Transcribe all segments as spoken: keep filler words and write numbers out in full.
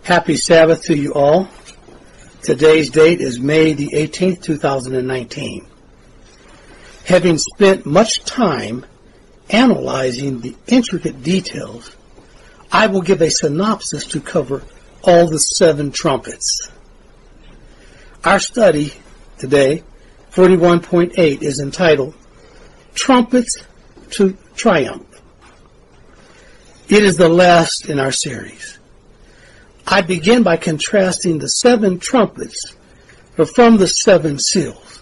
Happy Sabbath to you all. Today's date is May the eighteenth, two thousand nineteen. Having spent much time analyzing the intricate details, I will give a synopsis to cover all the seven trumpets. Our study today, forty-one point eight, is entitled Trumpets to Triumph. It is the last in our series. I begin by contrasting the seven trumpets from the seven seals.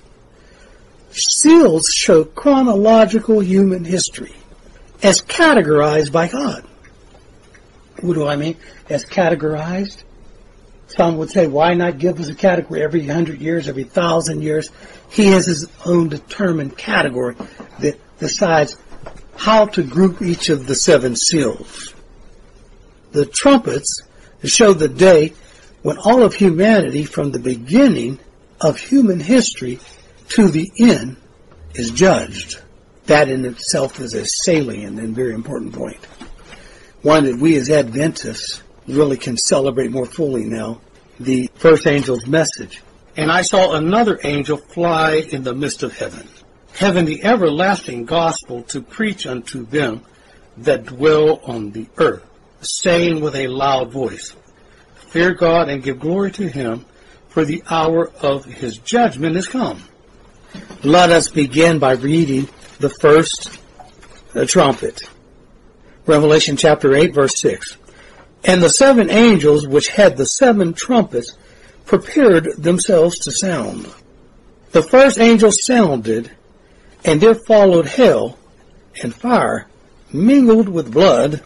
Seals show chronological human history as categorized by God. What do I mean? As categorized? Some would say, why not give us a category every hundred years, every thousand years? He has his own determined category that decides how to group each of the seven seals. The trumpets show the day when all of humanity, from the beginning of human history to the end, is judged. That in itself is a salient and very important point. One that we as Adventists really can celebrate more fully now, the first angel's message. And I saw another angel fly in the midst of heaven, having the everlasting gospel to preach unto them that dwell on the earth, saying with a loud voice, Fear God and give glory to him, for the hour of his judgment is come. Let us begin by reading the first uh, trumpet. Revelation chapter eight, verse six. And the seven angels which had the seven trumpets prepared themselves to sound. The first angel sounded, and there followed hail and fire mingled with blood,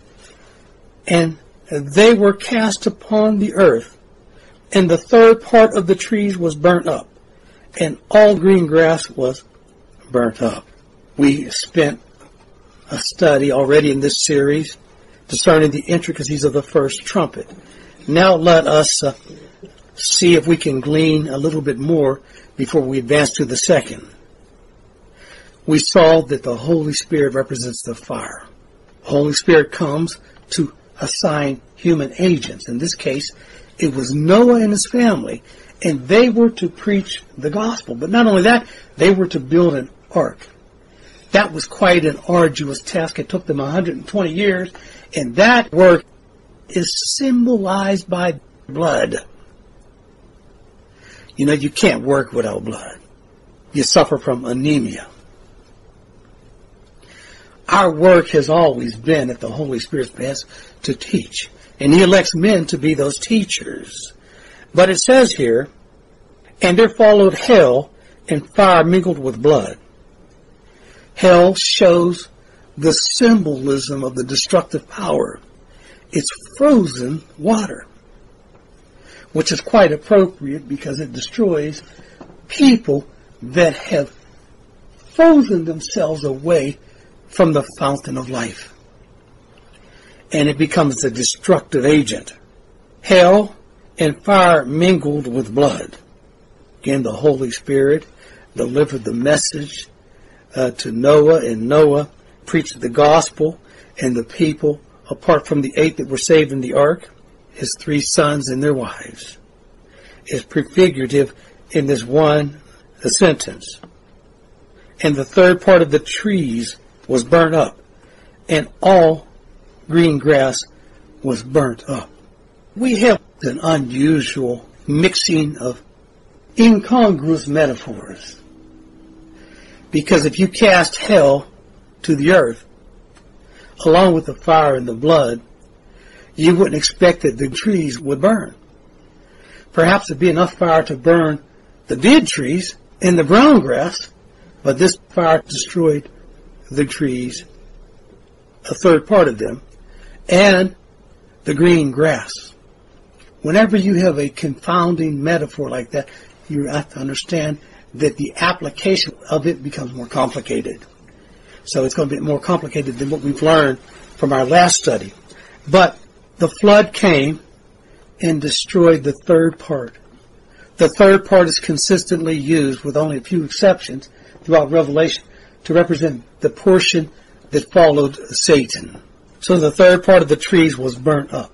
and they were cast upon the earth, and the third part of the trees was burnt up, and all green grass was burnt up. We spent a study already in this series discerning the intricacies of the first trumpet. Now let us uh, see if we can glean a little bit more before we advance to the second. We saw that the Holy Spirit represents the fire. The Holy Spirit comes to assign human agents. In this case, it was Noah and his family, and they were to preach the gospel. But not only that, they were to build an ark. That was quite an arduous task. It took them one hundred twenty years, and that work is symbolized by blood. You know, you can't work without blood. You suffer from anemia. Our work has always been at the Holy Spirit's behest to teach, and he elects men to be those teachers. But it says here, and there followed hail and fire mingled with blood. Hell shows the symbolism of the destructive power. It's frozen water, which is quite appropriate because it destroys people that have frozen themselves away from the fountain of life. And it becomes a destructive agent. Hell and fire mingled with blood. Again, the Holy Spirit delivered the message uh, to Noah, and Noah preached the gospel, and the people, apart from the eight that were saved in the ark, his three sons and their wives, is prefigurative in this one sentence. And the third part of the trees was burnt up, and all green grass was burnt up. We have an unusual mixing of incongruous metaphors, because if you cast hell to the earth along with the fire and the blood, you wouldn't expect that the trees would burn. Perhaps it'd be enough fire to burn the dead trees and the brown grass, but this fire destroyed the trees, a third part of them, and the green grass. Whenever you have a confounding metaphor like that, you have to understand that the application of it becomes more complicated. So it's going to be more complicated than what we've learned from our last study. But the flood came and destroyed the third part. The third part is consistently used, with only a few exceptions, throughout Revelation to represent the portion that followed Satan. So the third part of the trees was burnt up.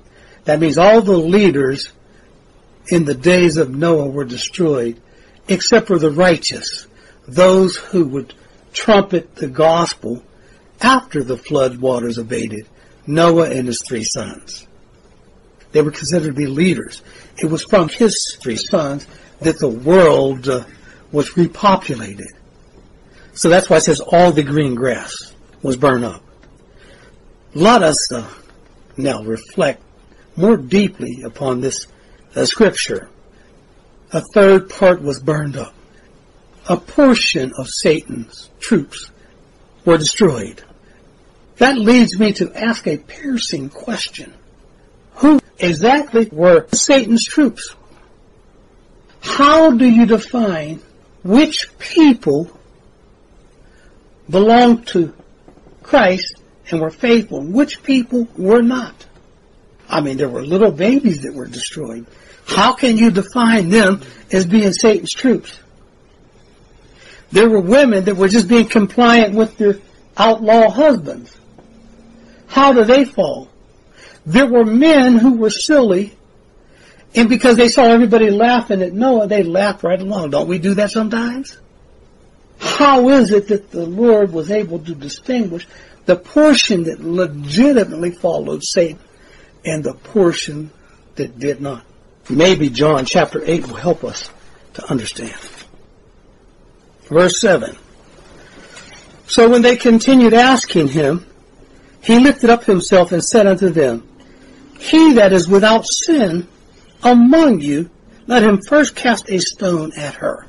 That means all the leaders in the days of Noah were destroyed, except for the righteous, those who would trumpet the gospel after the flood waters abated, Noah and his three sons. They were considered to be leaders. It was from his three sons that the world uh, was repopulated. So that's why it says all the green grass was burned up. Let us uh, now reflect more deeply upon this uh, scripture. A third part was burned up. A portion of Satan's troops were destroyed. That leads me to ask a piercing question. Who exactly were Satan's troops? How do you define which people belonged to Christ and were faithful, and which people were not? I mean, there were little babies that were destroyed. How can you define them as being Satan's troops? There were women that were just being compliant with their outlaw husbands. How do they fall? There were men who were silly, and because they saw everybody laughing at Noah, they laughed right along. Don't we do that sometimes? How is it that the Lord was able to distinguish the portion that legitimately followed Satan and the portion that did not? Maybe John chapter eight will help us to understand. Verse seven. So when they continued asking him, he lifted up himself and said unto them, He that is without sin among you, let him first cast a stone at her.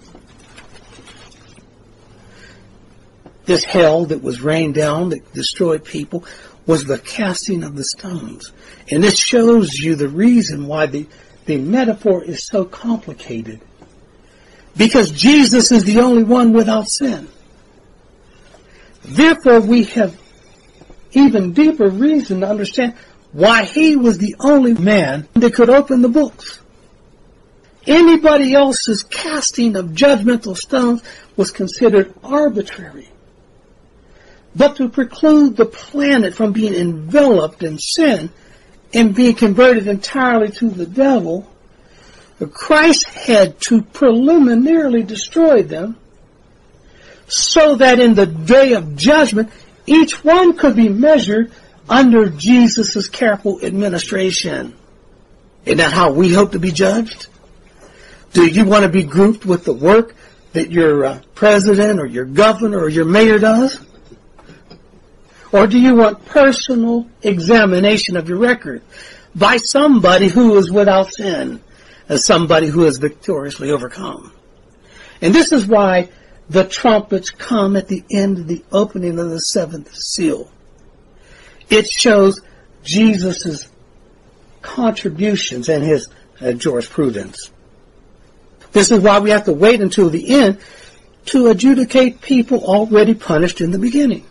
This hell that was rained down, that destroyed people, was the casting of the stones. And this shows you the reason why the, the metaphor is so complicated. Because Jesus is the only one without sin. Therefore, we have even deeper reason to understand why he was the only man that could open the books. Anybody else's casting of judgmental stones was considered arbitrary. But to preclude the planet from being enveloped in sin and being converted entirely to the devil, Christ had to preliminarily destroy them so that in the day of judgment, each one could be measured under Jesus' careful administration. Isn't that how we hope to be judged? Do you want to be grouped with the work that your uh, president or your governor or your mayor does? Or do you want personal examination of your record by somebody who is without sin, as somebody who is victoriously overcome? And this is why the trumpets come at the end of the opening of the seventh seal. It shows Jesus' contributions and his uh, jurisprudence. This is why we have to wait until the end to adjudicate people already punished in the beginning.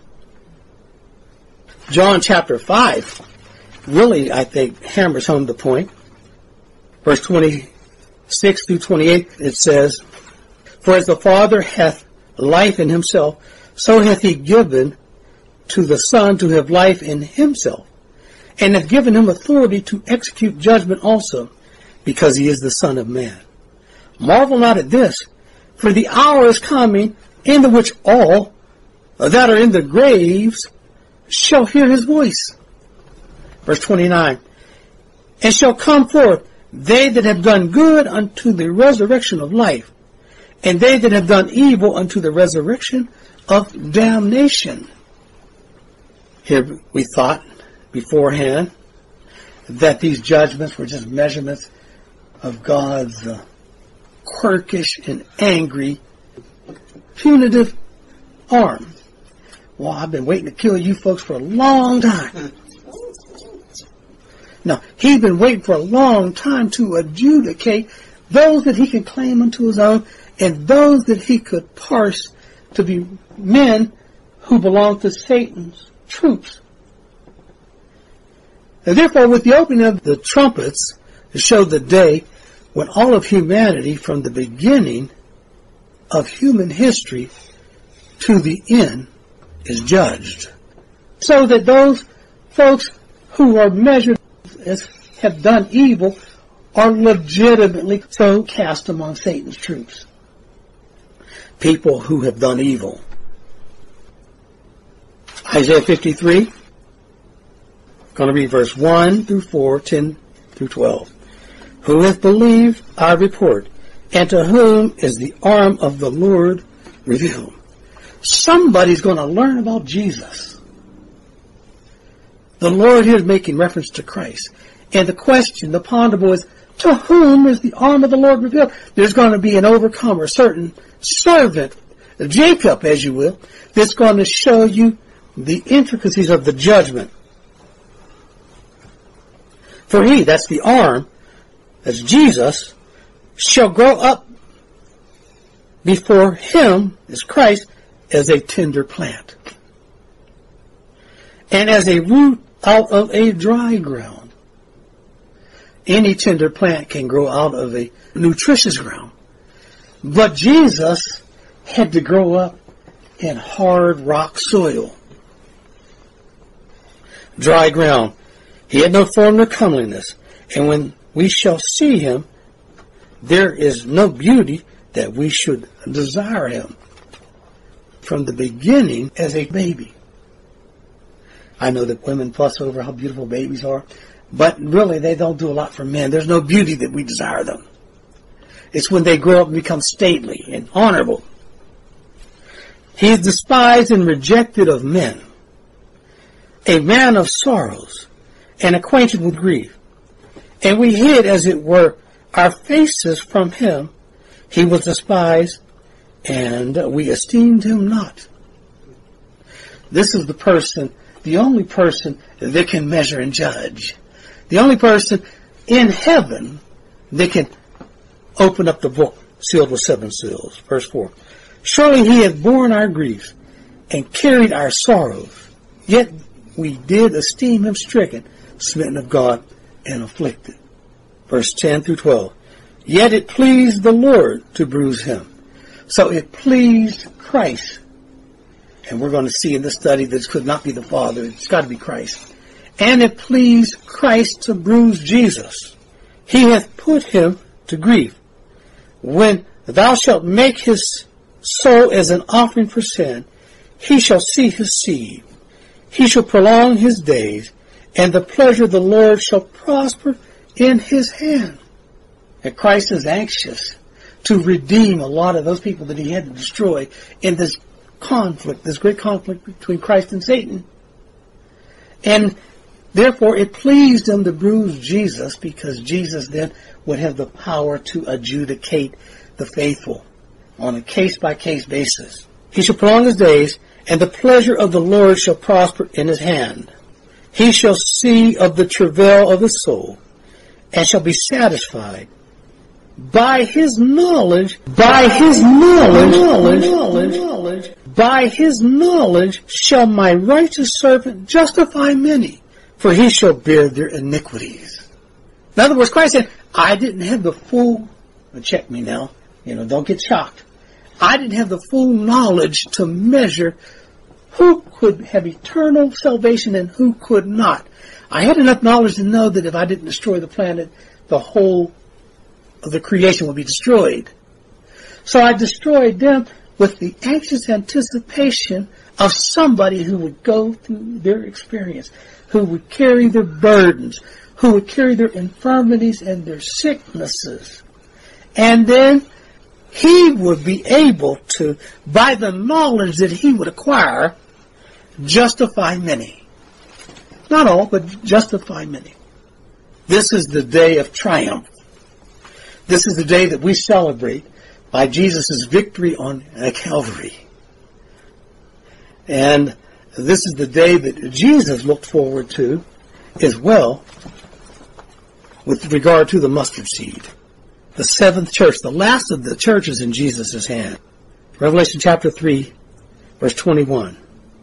John chapter five really, I think, hammers home the point. Verse twenty-six through twenty-eight, it says, For as the Father hath life in himself, so hath he given to the Son to have life in himself, and hath given him authority to execute judgment also, because he is the Son of Man. Marvel not at this, for the hour is coming in the which all that are in the graves shall hear his voice. Verse twenty-nine, And shall come forth they that have done good unto the resurrection of life, and they that have done evil unto the resurrection of damnation. Here we thought beforehand that these judgments were just measurements of God's uh, quirkish and angry, punitive arm. Well, I've been waiting to kill you folks for a long time. No, he's been waiting for a long time to adjudicate those that he can claim unto his own and those that he could parse to be men who belong to Satan's troops. And therefore, with the opening of the trumpets, it showed the day when all of humanity, from the beginning of human history to the end, is judged. So that those folks who are measured as have done evil are legitimately so cast among Satan's troops. People who have done evil. Isaiah fifty-three, going to read verse one through four, ten through twelve. Who hath believed our report, and to whom is the arm of the Lord revealed? Somebody's going to learn about Jesus. The Lord here is making reference to Christ. And the question, the ponderable is, to whom is the arm of the Lord revealed? There's going to be an overcomer, certain servant, Jacob, as you will, that's going to show you the intricacies of the judgment. For he, that's the arm, that's Jesus, shall grow up before him, is Christ, as a tender plant, and as a root out of a dry ground. Any tender plant can grow out of a nutritious ground. But Jesus had to grow up in hard rock soil. Dry ground. He had no form nor comeliness. And when we shall see him, there is no beauty that we should desire him. From the beginning as a baby. I know that women fuss over how beautiful babies are, but really they don't do a lot for men. There's no beauty that we desire them. It's when they grow up and become stately and honorable. He is despised and rejected of men, a man of sorrows and acquainted with grief. And we hid, as it were, our faces from him. He was despised, and we esteemed him not. This is the person, the only person that can measure and judge. The only person in heaven that can open up the book sealed with seven seals. Verse four. Surely he hath borne our griefs and carried our sorrows. Yet we did esteem him stricken, smitten of God, and afflicted. Verse ten through twelve. Yet it pleased the Lord to bruise him. So it pleased Christ. And we're going to see in this study that it could not be the Father. It's got to be Christ. And it pleased Christ to bruise Jesus. He hath put him to grief. When thou shalt make his soul as an offering for sin, he shall see his seed. He shall prolong his days, and the pleasure of the Lord shall prosper in his hand. And Christ is anxious to redeem a lot of those people that he had to destroy in this conflict, this great conflict between Christ and Satan. And therefore it pleased him to bruise Jesus, because Jesus then would have the power to adjudicate the faithful on a case-by-case basis. He shall prolong his days, and the pleasure of the Lord shall prosper in his hand. He shall see of the travail of his soul, and shall be satisfied. By his knowledge, by his knowledge, knowledge, knowledge, knowledge, by his knowledge shall my righteous servant justify many, for he shall bear their iniquities. In other words, Christ said, I didn't have the full, check me now, you know, don't get shocked. I didn't have the full knowledge to measure who could have eternal salvation and who could not. I had enough knowledge to know that if I didn't destroy the planet, the whole of the creation would be destroyed. So I destroyed them with the anxious anticipation of somebody who would go through their experience, who would carry their burdens, who would carry their infirmities and their sicknesses. And then he would be able to, by the knowledge that he would acquire, justify many. Not all, but justify many. This is the day of triumph. This is the day that we celebrate by Jesus' victory on Calvary. And this is the day that Jesus looked forward to as well with regard to the mustard seed. The seventh church, the last of the churches in Jesus' hand. Revelation chapter three, verse twenty-one.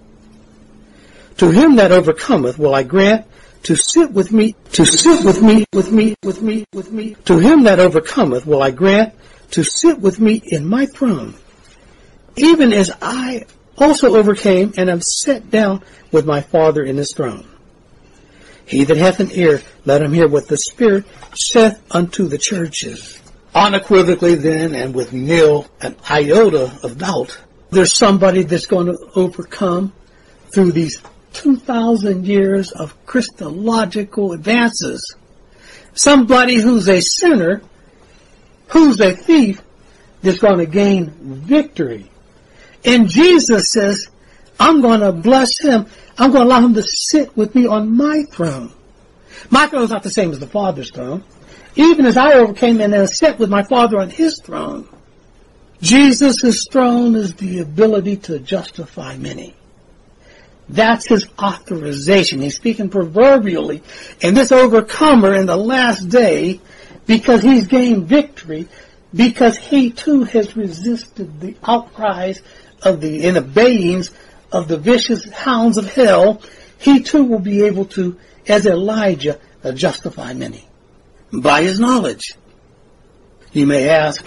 To him that overcometh will I grant to sit with me, to sit with me, with me, with me, with me. To him that overcometh will I grant to sit with me in my throne, even as I also overcame and am set down with my Father in his throne. He that hath an ear, let him hear what the Spirit saith unto the churches. Unequivocally then, and with nil an iota of doubt, there's somebody that's going to overcome through these two thousand years of Christological advances. Somebody who's a sinner, who's a thief, that's going to gain victory. And Jesus says, I'm going to bless him. I'm going to allow him to sit with me on my throne. My throne is not the same as the Father's throne. Even as I overcame and sat with my Father on his throne, Jesus' throne is the ability to justify many. That's his authorization. He's speaking proverbially. And this overcomer in the last day, because he's gained victory, because he too has resisted the outcries of the and obeyings of the vicious hounds of hell, he too will be able to, as Elijah, uh, justify many by his knowledge. You may ask,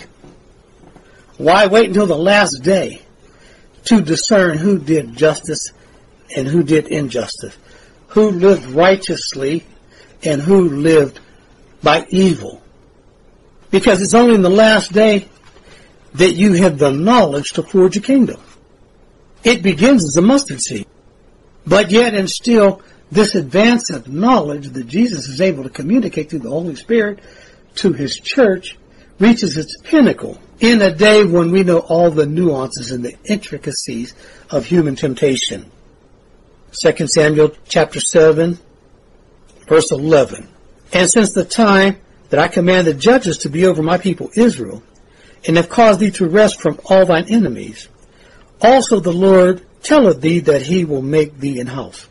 why wait until the last day to discern who did justice and who did injustice, who lived righteously and who lived by evil? Because it's only in the last day that you have the knowledge to forge a kingdom. It begins as a mustard seed. But yet and still, this advance of knowledge that Jesus is able to communicate through the Holy Spirit to his church reaches its pinnacle in a day when we know all the nuances and the intricacies of human temptation. Second Samuel chapter seven, verse eleven. And since the time that I commanded judges to be over my people Israel, and have caused thee to rest from all thine enemies, also the Lord telleth thee that he will make thee an house.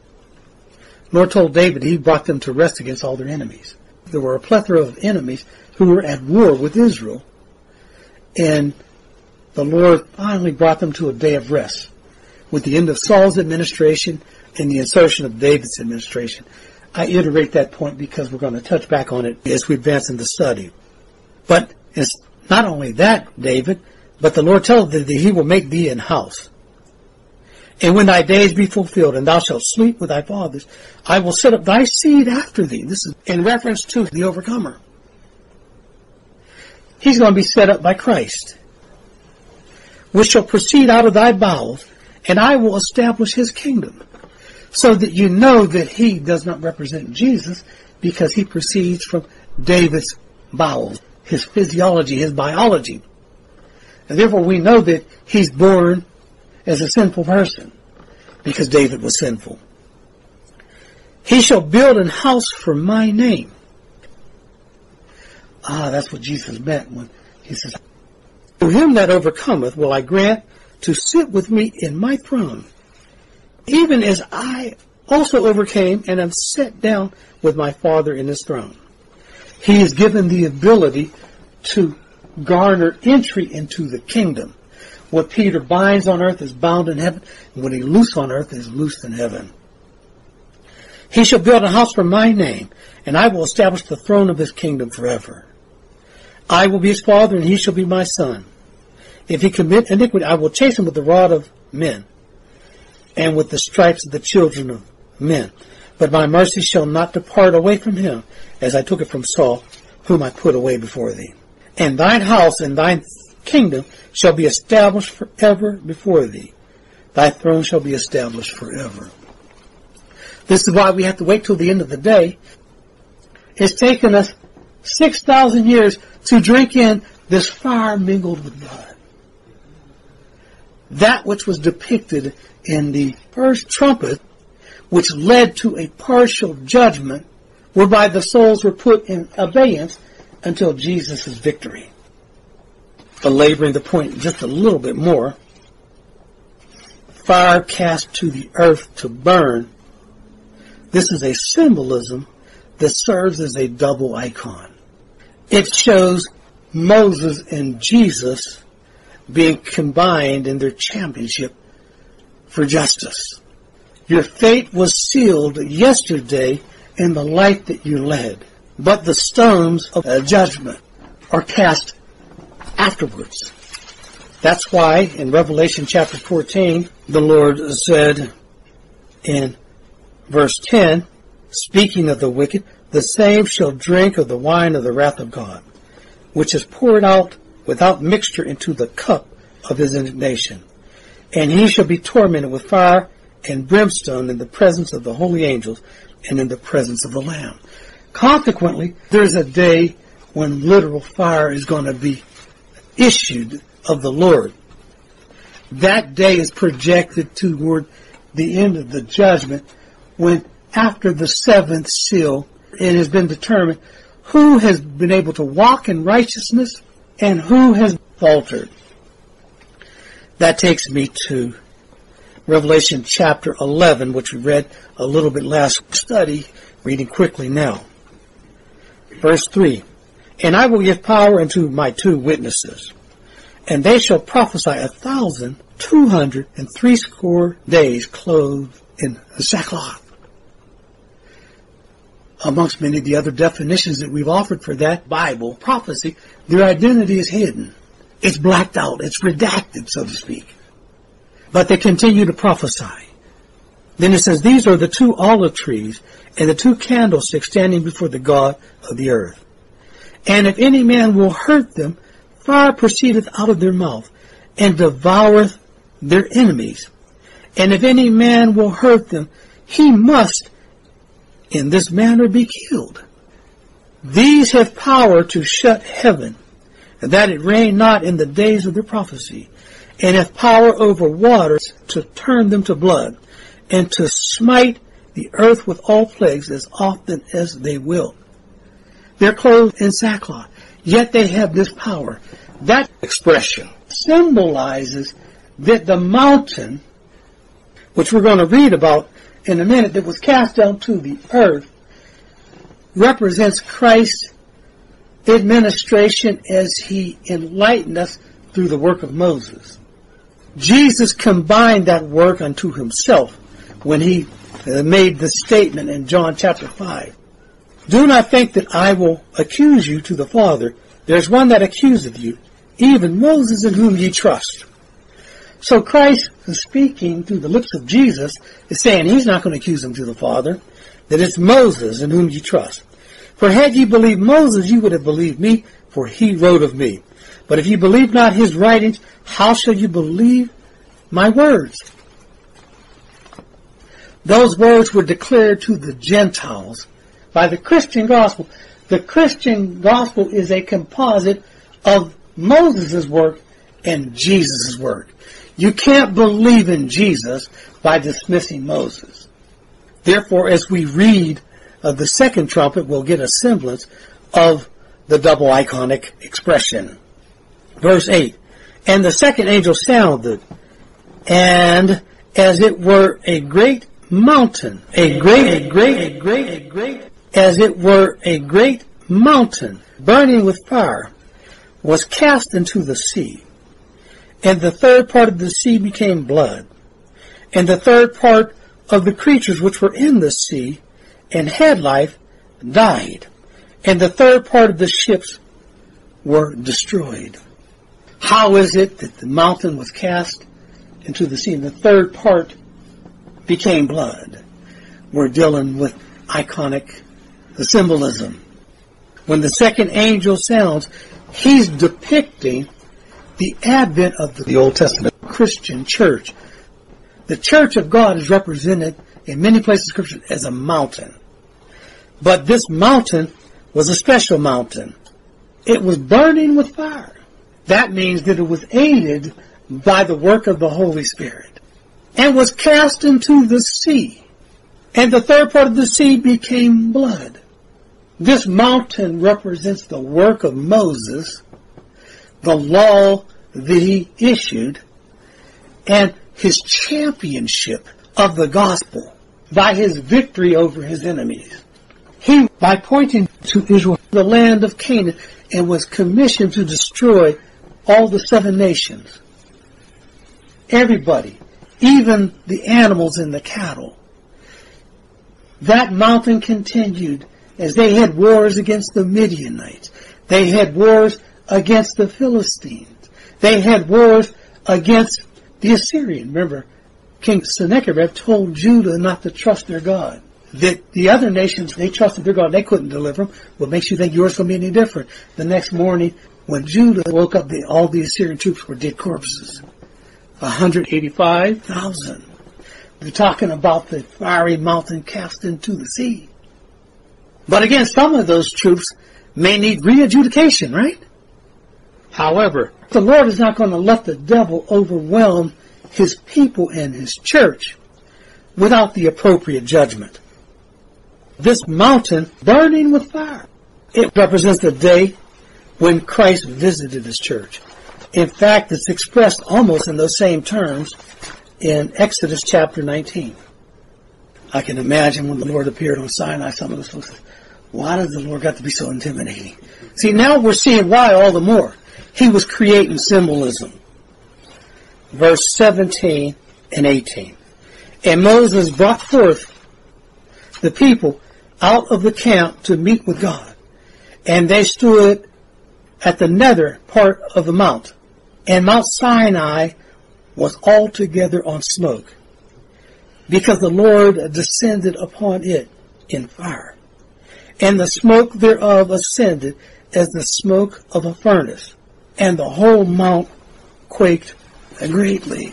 The Lord told David he brought them to rest against all their enemies. There were a plethora of enemies who were at war with Israel, and the Lord finally brought them to a day of rest with the end of Saul's administration and the insertion of David's administration. I iterate that point because we're going to touch back on it as we advance in the study. But it's not only that, David, but the Lord telleth thee that he will make thee an house. And when thy days be fulfilled, and thou shalt sleep with thy fathers, I will set up thy seed after thee. This is in reference to the overcomer. He's going to be set up by Christ, which shall proceed out of thy bowels, and I will establish his kingdom. So that you know that he does not represent Jesus, because he proceeds from David's bowels, his physiology, his biology. And therefore we know that he's born as a sinful person, because David was sinful. He shall build an house for my name. Ah, that's what Jesus meant when he says, to him that overcometh will I grant to sit with me in my throne, even as I also overcame and am set down with my Father in his throne. He is given the ability to garner entry into the kingdom. What Peter binds on earth is bound in heaven, and what he loose on earth is loosed in heaven. He shall build a house for my name, and I will establish the throne of his kingdom forever. I will be his father, and he shall be my son. If he commit iniquity, I will chase him with the rod of men, and with the stripes of the children of men. But my mercy shall not depart away from him, as I took it from Saul, whom I put away before thee. And thine house and thine kingdom shall be established forever before thee. Thy throne shall be established forever. This is why we have to wait till the end of the day. It's taken us six thousand years to drink in this fire mingled with blood. That which was depicted in the first trumpet, which led to a partial judgment, whereby the souls were put in abeyance until Jesus' victory. Belaboring the point just a little bit more, fire cast to the earth to burn. This is a symbolism that serves as a double icon. It shows Moses and Jesus being combined in their championship for justice. Your fate was sealed yesterday in the life that you led, but the stones of judgment are cast afterwards. That's why in Revelation chapter fourteen, the Lord said in verse ten, speaking of the wicked, the same shall drink of the wine of the wrath of God, which is poured out without mixture into the cup of his indignation. And he shall be tormented with fire and brimstone in the presence of the holy angels and in the presence of the Lamb. Consequently, there's a day when literal fire is going to be issued of the Lord. That day is projected toward the end of the judgment, when after the seventh seal, it has been determined who has been able to walk in righteousness and who has faltered. That takes me to Revelation chapter eleven, which we read a little bit last study, reading quickly now. Verse three, and I will give power unto my two witnesses, and they shall prophesy a thousand two hundred and threescore days clothed in sackcloth. Amongst many of the other definitions that we've offered for that Bible prophecy, their identity is hidden. It's blacked out. It's redacted, so to speak. But they continue to prophesy. Then it says, these are the two olive trees and the two candlesticks standing before the God of the earth. And if any man will hurt them, fire proceedeth out of their mouth and devoureth their enemies. And if any man will hurt them, he must in this manner be killed. These have power to shut heaven, that it rain not in the days of their prophecy, and have power over waters to turn them to blood, and to smite the earth with all plagues as often as they will. They're clothed in sackcloth, yet they have this power. That expression symbolizes that the mountain, which we're going to read about in a minute, that was cast down to the earth, represents Christ's administration as he enlightened us through the work of Moses. Jesus combined that work unto himself when he uh, made the statement in John chapter five. Do not think that I will accuse you to the Father. There's one that accuseth you, even Moses, in whom ye trust. So Christ, speaking through the lips of Jesus, is saying he's not going to accuse him to the Father, that it's Moses in whom ye trust. For had ye believed Moses, you would have believed me, for he wrote of me. But if ye believe not his writings, how shall you believe my words? Those words were declared to the Gentiles by the Christian gospel. The Christian gospel is a composite of Moses' work and Jesus' work. You can't believe in Jesus by dismissing Moses. Therefore, as we read of the second trumpet, we'll get a semblance of the double iconic expression. Verse eight, and the second angel sounded, and as it were a great mountain, a great, a great, a great, a great, as it were a great mountain, burning with fire, was cast into the sea. And the third part of the sea became blood. And the third part of the creatures which were in the sea and had life died. And the third part of the ships were destroyed. How is it that the mountain was cast into the sea and the third part became blood? We're dealing with iconic symbolism. When the second angel sounds, he's depicting the advent of the Old Testament Christian church. The church of God is represented in many places in Scripture as a mountain. But this mountain was a special mountain. It was burning with fire. That means that it was aided by the work of the Holy Spirit and was cast into the sea. And the third part of the sea became blood. This mountain represents the work of Moses, the law that he issued, and his championship of the gospel by his victory over his enemies. He, by pointing to Israel, the land of Canaan, and was commissioned to destroy all the seven nations. Everybody, even the animals and the cattle. That mountain continued as they had wars against the Midianites. They had wars against the Philistines. They had wars against the Assyrian. Remember, King Sennacherib told Judah not to trust their God. that the other nations, they trusted their God, they couldn't deliver them. What makes you think yours is going to be any different? The next morning, when Judah woke up, the, all the Assyrian troops were dead corpses. one hundred eighty-five thousand. They're talking about the fiery mountain cast into the sea. But again, some of those troops may need re-adjudication, right? However, the Lord is not going to let the devil overwhelm his people and his church without the appropriate judgment. This mountain burning with fire, it represents the day when Christ visited his church. In fact, it's expressed almost in those same terms in Exodus chapter nineteen. I can imagine when the Lord appeared on Sinai, some of those folks said, why does the Lord got to be so intimidating? See, now we're seeing why all the more. He was creating symbolism. Verse seventeen and eighteen. And Moses brought forth the people out of the camp to meet with God. And they stood at the nether part of the mount. And Mount Sinai was altogether on smoke, because the Lord descended upon it in fire. And the smoke thereof ascended as the smoke of a furnace. And the whole mount quaked greatly.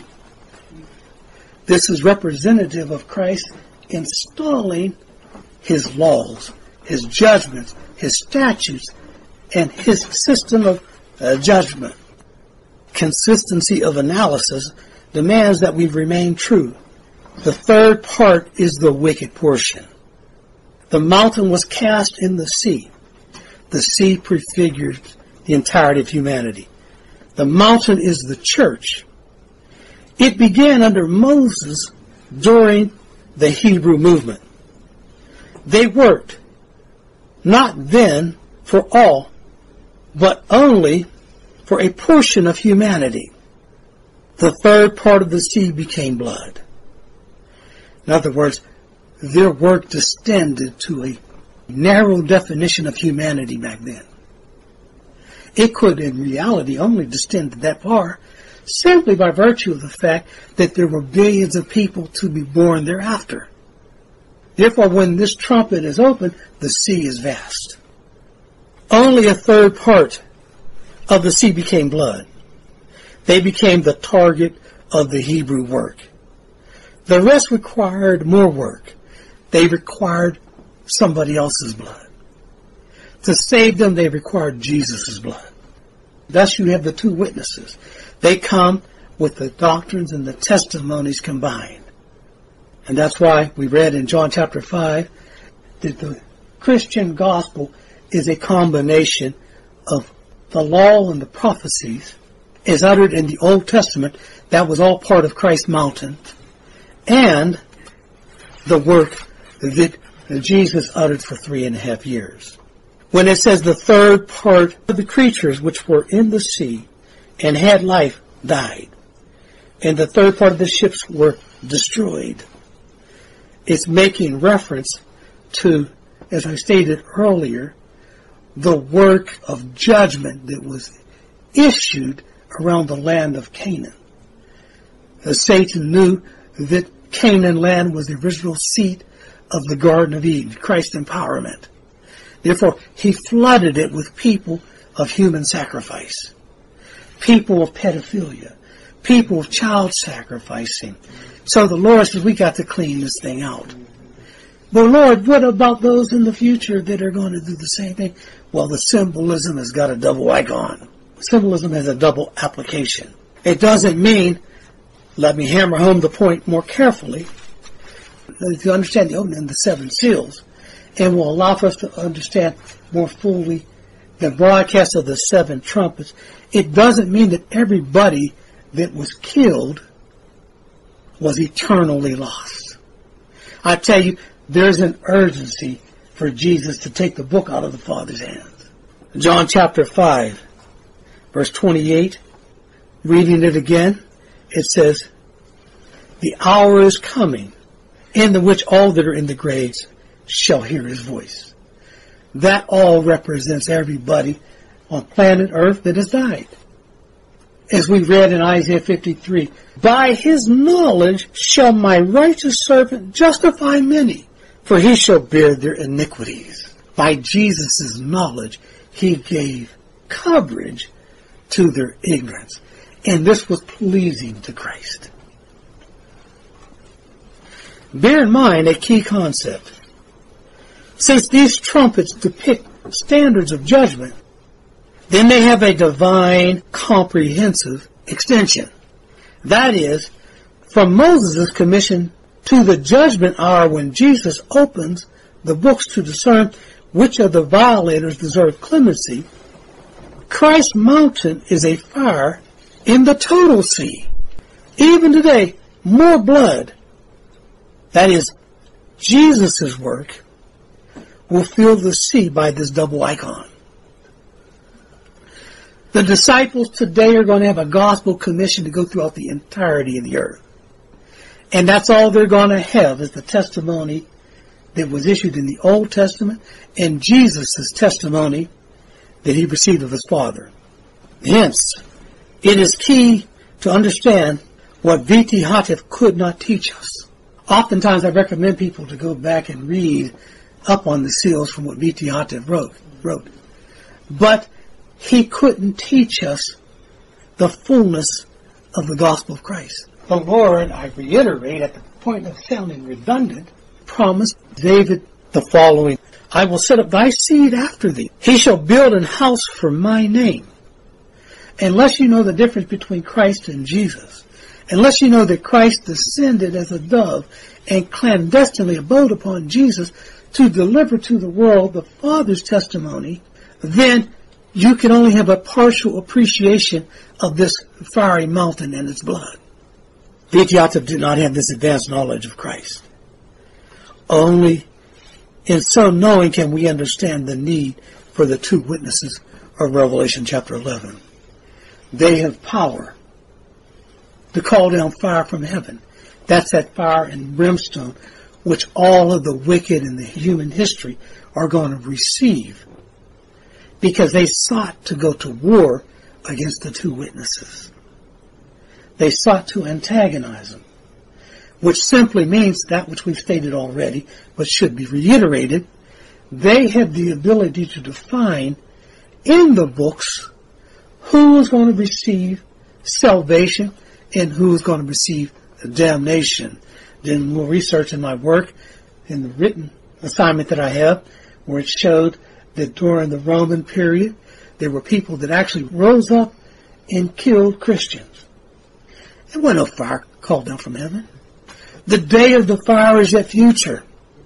This is representative of Christ installing his laws, his judgments, his statutes, and his system of uh, judgment. Consistency of analysis demands that we remain true. The third part is the wicked portion. The mountain was cast in the sea. The sea prefigured the entirety of humanity. The mountain is the church. It began under Moses during the Hebrew movement. They worked, not then for all, but only for a portion of humanity. The third part of the sea became blood. In other words, their work descended to a narrow definition of humanity back then. It could, in reality, only descend that far simply by virtue of the fact that there were billions of people to be born thereafter. Therefore, when this trumpet is opened, the sea is vast. Only a third part of the sea became blood. They became the target of the Hebrew work. The rest required more work. They required somebody else's blood. To save them, they required Jesus' blood. Thus you have the two witnesses. They come with the doctrines and the testimonies combined. And that's why we read in John chapter five that the Christian gospel is a combination of the law and the prophecies as uttered in the Old Testament. That was all part of Christ's mountain. And the work that Jesus uttered for three and a half years. When it says the third part of the creatures which were in the sea and had life died, and the third part of the ships were destroyed, it's making reference to, as I stated earlier, the work of judgment that was issued around the land of Canaan. As Satan knew that Canaan land was the original seat of the Garden of Eden, Christ's empowerment. Therefore, he flooded it with people of human sacrifice, people of pedophilia, people of child sacrificing. So the Lord says, we got to clean this thing out. But Lord, what about those in the future that are going to do the same thing? Well, the symbolism has got a double icon. Symbolism has a double application. It doesn't mean, let me hammer home the point more carefully, to understand the opening and the seven seals, and will allow for us to understand more fully the broadcast of the seven trumpets. It doesn't mean that everybody that was killed was eternally lost. I tell you, there's an urgency for Jesus to take the book out of the Father's hands. John chapter five, verse twenty-eight, reading it again, it says, the hour is coming in the which all that are in the graves shall hear his voice. That all represents everybody on planet Earth that has died. As we read in Isaiah fifty-three, by his knowledge shall my righteous servant justify many, For he shall bear their iniquities. By Jesus' knowledge, he gave coverage to their ignorance. And this was pleasing to Christ. Bear in mind a key concept. Since these trumpets depict standards of judgment, then they have a divine comprehensive extension. That is, from Moses' commission to the judgment hour when Jesus opens the books to discern which of the violators deserve clemency, Christ's mountain is a fire in the total sea. Even today, more blood, that is, Jesus' work, will fill the sea by this double icon. The disciples today are going to have a gospel commission to go throughout the entirety of the earth. And that's all they're going to have is the testimony that was issued in the Old Testament and Jesus' testimony that he received of his Father. Hence, it is key to understand what V T Houghton could not teach us. Oftentimes I recommend people to go back and read up on the seals from what V T Houghton wrote, wrote. But he couldn't teach us the fullness of the gospel of Christ. The Lord, I reiterate, at the point of sounding redundant, promised David the following: I will set up thy seed after thee. He shall build an house for my name. Unless you know the difference between Christ and Jesus, unless you know that Christ descended as a dove and clandestinely abode upon Jesus to deliver to the world the Father's testimony, then you can only have a partial appreciation of this fiery mountain and its blood. V T Houghton did not have this advanced knowledge of Christ. Only in so knowing can we understand the need for the two witnesses of Revelation chapter eleven. They have power to call down fire from heaven. That's that fire and brimstone which all of the wicked in the human history are going to receive, because they sought to go to war against the two witnesses. They sought to antagonize them, which simply means that which we've stated already, but should be reiterated. They have the ability to define in the books who is going to receive salvation and who is going to receive damnation. Then more research in my work, in the written assignment that I have, where it showed that during the Roman period, there were people that actually rose up and killed Christians. There wasn't no fire called down from heaven. The day of the fire is yet future.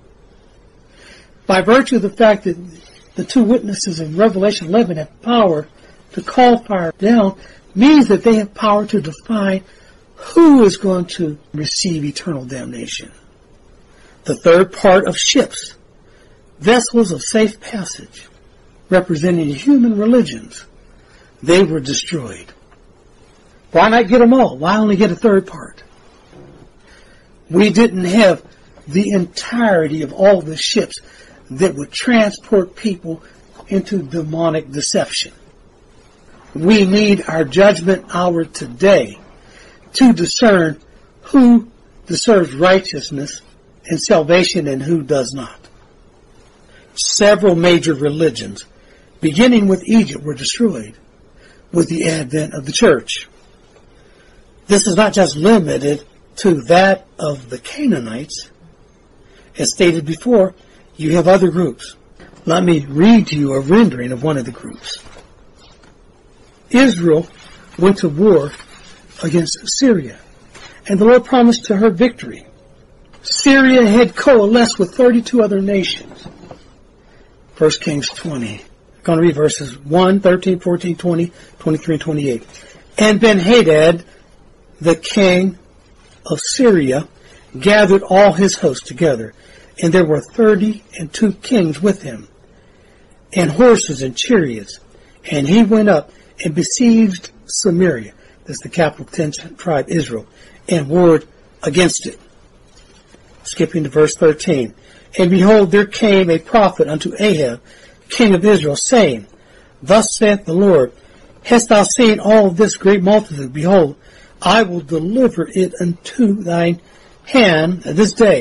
By virtue of the fact that the two witnesses in Revelation eleven have power to call fire down, means that they have power to define who is going to receive eternal damnation. The third part of ships, vessels of safe passage, representing human religions, they were destroyed. Why not get them all? Why only get a third part? We didn't have the entirety of all the ships that would transport people into demonic deception. We need our judgment hour today to discern who deserves righteousness and salvation and who does not. Several major religions, beginning with Egypt, were destroyed with the advent of the church. This is not just limited to that of the Canaanites. As stated before, you have other groups. Let me read to you a rendering of one of the groups. Israel went to war against Syria, and the Lord promised to her victory. Syria had coalesced with thirty-two other nations. First Kings twenty. I'm going to read verses one, thirteen, fourteen, twenty, twenty-three, and twenty-eight. And Ben-Hadad, the king of Syria, gathered all his hosts together, and there were thirty and two kings with him, and horses and chariots. And he went up and besieged Samaria, that's the capital of the tenth tribe, Israel, and warred against it. Skipping to verse thirteen. And behold, there came a prophet unto Ahab, king of Israel, saying, Thus saith the Lord, Hast thou seen all this great multitude? Behold, I will deliver it unto thine hand this day,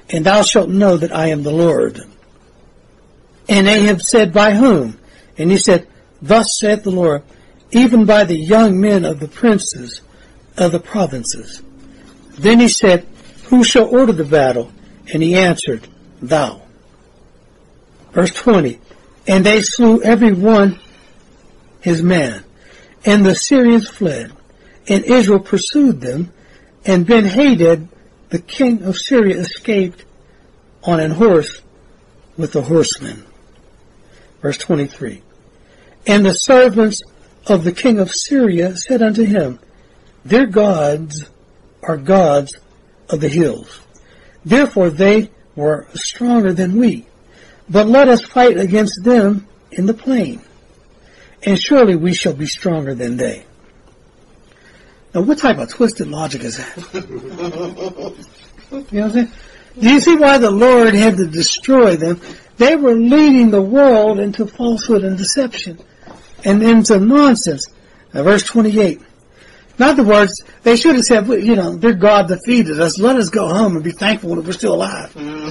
and thou shalt know that I am the Lord. And Ahab said, by whom? And he said, thus saith the Lord, even by the young men of the princes of the provinces. Then he said, who shall order the battle? And he answered, thou. Verse twenty, and they slew every one his man, and the Syrians fled, and Israel pursued them, and Ben-Hadad, the king of Syria, escaped on an horse with the horsemen. Verse twenty-three, and the servants of the king of Syria said unto him, their gods are gods of the hills. Therefore they were stronger than we. But let us fight against them in the plain, and surely we shall be stronger than they. Now, what type of twisted logic is that? You know what I'm saying? Do you see why the Lord had to destroy them? They were leading the world into falsehood and deception and into nonsense. Now, verse twenty-eight. In other words, they should have said, you know, their God defeated us. Let us go home and be thankful that we're still alive.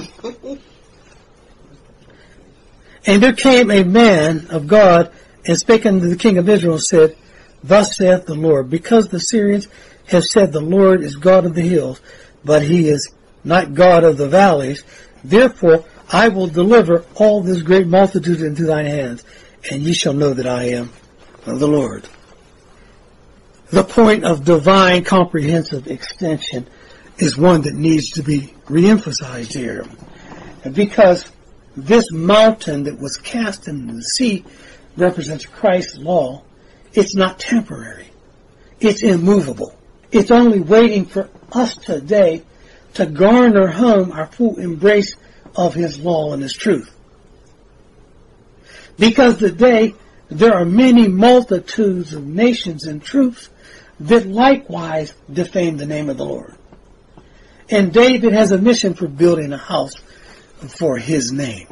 And there came a man of God and spake unto the king of Israel and said, thus saith the Lord, because the Syrians have said the Lord is God of the hills, but he is not God of the valleys, therefore I will deliver all this great multitude into thine hands, and ye shall know that I am the Lord. The point of divine comprehensive extension is one that needs to be reemphasized here. Because this mountain that was cast into the sea represents Christ's law. It's not temporary. It's immovable. It's only waiting for us today to garner home our full embrace of his law and his truth. Because today there are many multitudes of nations and troops that likewise defame the name of the Lord. And David has a mission for building a house for his name.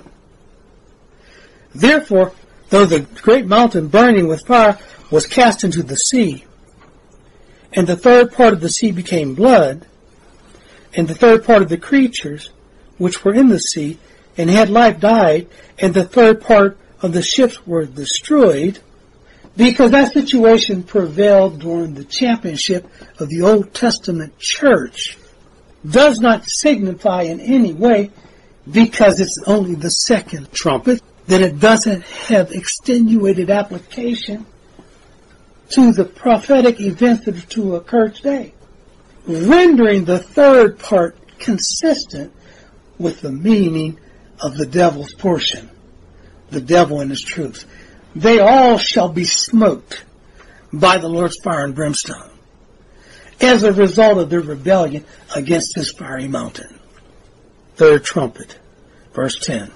Therefore, though the great mountain burning with fire was cast into the sea, and the third part of the sea became blood, and the third part of the creatures which were in the sea and had life died, and the third part of the ships were destroyed, because that situation prevailed during the championship of the Old Testament church, does not signify in any way, because it's only the second trumpet, that it doesn't have extenuated application to the prophetic events that are to occur today, rendering the third part consistent with the meaning of the devil's portion, the devil and his troops. They all shall be smoked by the Lord's fire and brimstone as a result of their rebellion against this fiery mountain. Third trumpet, verse ten.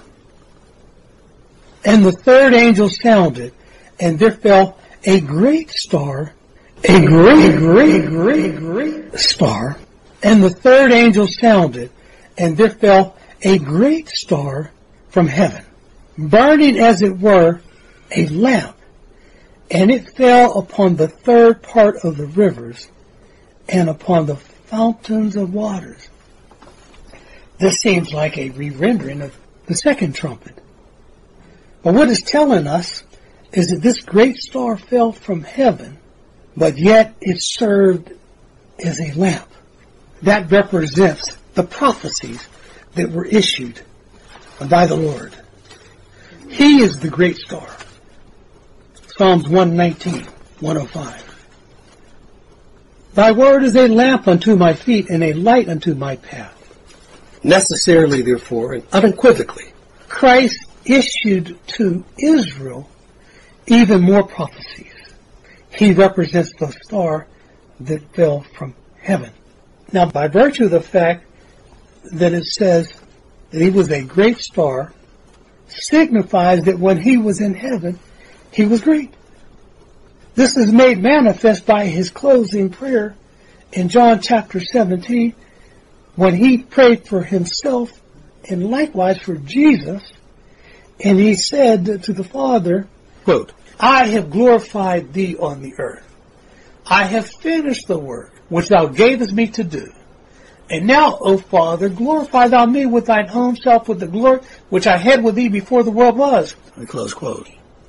And the third angel sounded, and there fell a great star, a great, great, great, great star. And the third angel sounded, and there fell a great star from heaven, burning as it were a lamp, and it fell upon the third part of the rivers and upon the fountains of waters. This seems like a re-rendering of the second trumpet. But what it's telling us is that this great star fell from heaven, but yet it served as a lamp. That represents the prophecies that were issued by the Lord. He is the great star. Psalms one nineteen, one oh five. Thy word is a lamp unto my feet and a light unto my path. Necessarily, therefore, and unequivocally, Christ issued to Israel even more prophecies. He represents the star that fell from heaven. Now, by virtue of the fact that it says that he was a great star, signifies that when he was in heaven, he was great. This is made manifest by his closing prayer in John chapter seventeen, when he prayed for himself and likewise for Jesus, and he said to the Father, quote, I have glorified thee on the earth. I have finished the work which thou gavest me to do. And now, O Father, glorify thou me with thine own self with the glory which I had with thee before the world was. Close quote.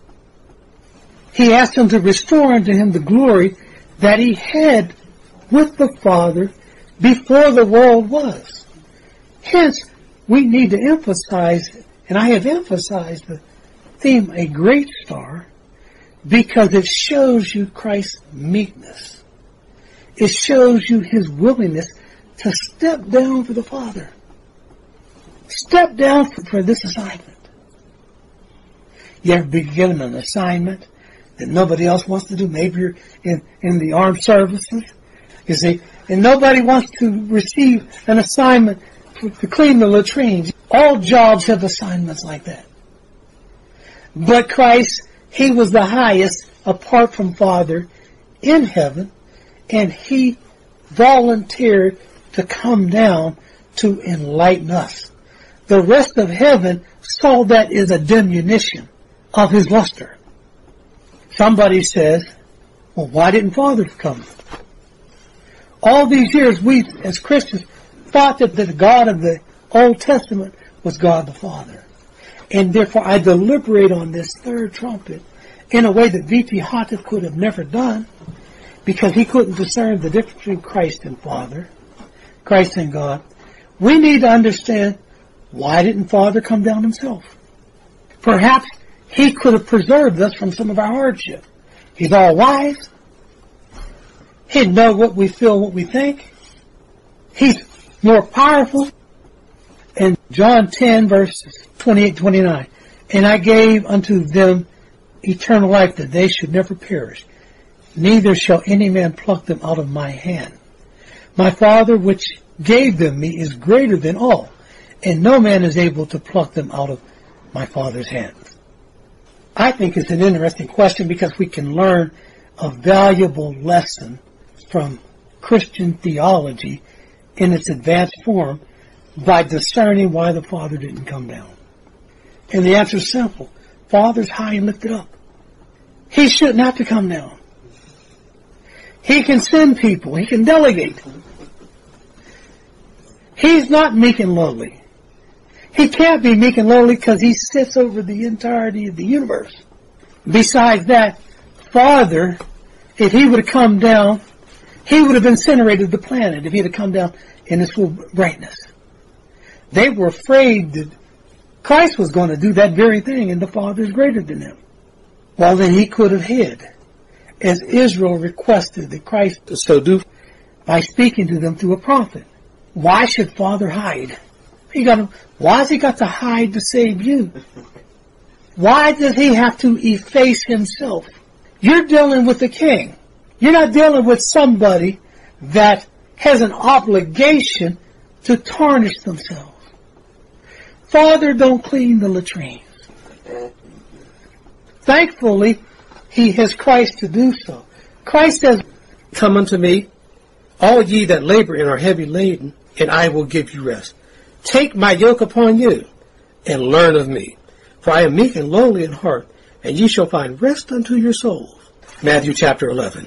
He asked him to restore unto him the glory that he had with the Father before the world was. Hence, we need to emphasize, and I have emphasized the theme, a great star, because it shows you Christ's meekness. It shows you his willingness to step down for the Father. Step down for, for this assignment. You ever be given an assignment that nobody else wants to do? Maybe you're in, in the armed services, you see, and nobody wants to receive an assignment to, to clean the latrines. All jobs have assignments like that. But Christ, he was the highest apart from Father in heaven, and he volunteered to come down to enlighten us. The rest of heaven saw that as a diminution of his luster. Somebody says, well, why didn't Father come? All these years, we as Christians thought that the God of the Old Testament was God the Father. And therefore I deliberate on this third trumpet in a way that V T Houghton could have never done, because he couldn't discern the difference between Christ and Father, Christ and God. We need to understand, why didn't Father come down himself? Perhaps he could have preserved us from some of our hardship. He's all wise. He'd know what we feel, what we think. He's more powerful. In John ten, verses twenty-eight to twenty-nine, and I gave unto them eternal life, that they should never perish, neither shall any man pluck them out of my hand. My Father which gave them me is greater than all, and no man is able to pluck them out of my Father's hand. I think it's an interesting question, because we can learn a valuable lesson from Christian theology in its advanced form by discerning why the Father didn't come down. And the answer is simple. Father's high and lifted up. He shouldn't have to come down. He can send people. He can delegate. He's not meek and lowly. He can't be meek and lowly because he sits over the entirety of the universe. Besides that, Father, if he would have come down, he would have incinerated the planet if he had come down in his full brightness. They were afraid that Christ was going to do that very thing, and the Father is greater than him. Well, then he could have hid, as Israel requested that Christ so do by speaking to them through a prophet. Why should Father hide? He got to, why has he got to hide to save you? Why does he have to efface himself? You're dealing with the king. You're not dealing with somebody that has an obligation to tarnish themselves. Father don't clean the latrines. Thankfully, he has Christ to do so. Christ says, come unto me, all ye that labor and are heavy laden, and I will give you rest. Take my yoke upon you, and learn of me. For I am meek and lowly in heart, and ye shall find rest unto your souls. Matthew chapter eleven.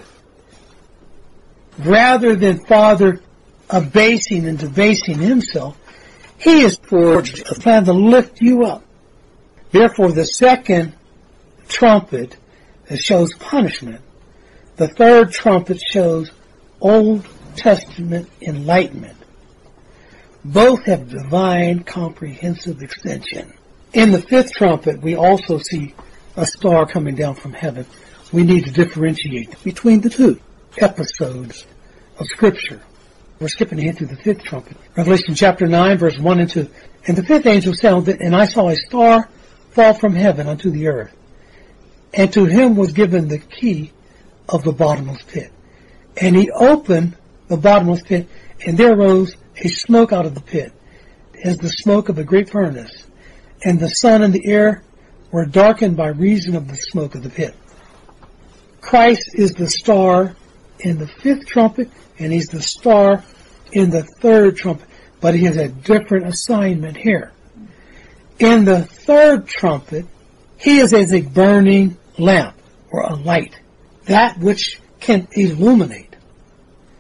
Rather than Father abasing and debasing himself, he is forged a plan to lift you up. Therefore, the second trumpet shows punishment. The third trumpet shows Old Testament enlightenment. Both have divine comprehensive extension. In the fifth trumpet, we also see a star coming down from heaven. We need to differentiate between the two episodes of Scripture. We're skipping ahead to the fifth trumpet. Revelation chapter nine, verse one and two. And the fifth angel sounded, and I saw a star fall from heaven unto the earth. And to him was given the key of the bottomless pit. And he opened the bottomless pit, and there rose a smoke out of the pit, as the smoke of a great furnace. And the sun and the air were darkened by reason of the smoke of the pit. Christ is the star in the fifth trumpet, and he's the star in the third trumpet, but he has a different assignment here. In the third trumpet, he is as a burning lamp or a light, that which can illuminate.